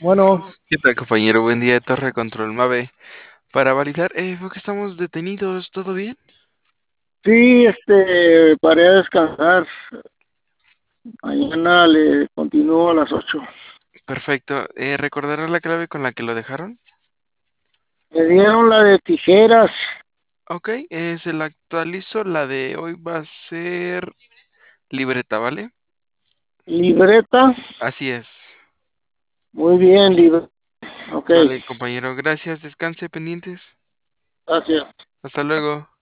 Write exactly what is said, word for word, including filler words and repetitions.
Bueno, ¿Qué tal, compañero? Buen día de Torre Control Mave. Para validar, eh, veo que estamos detenidos, ¿todo bien? sí, este, paré a descansar. Mañana le continúo a las ocho. Perfecto. Eh, ¿recordará la clave con la que lo dejaron? Me dieron la de tijeras, Ok, eh, se la actualizo. La de hoy va a ser libreta, ¿vale? libreta. Así es. Muy bien, libreta. Ok, Vale, compañero, gracias. Descanse pendientes. gracias. Hasta luego.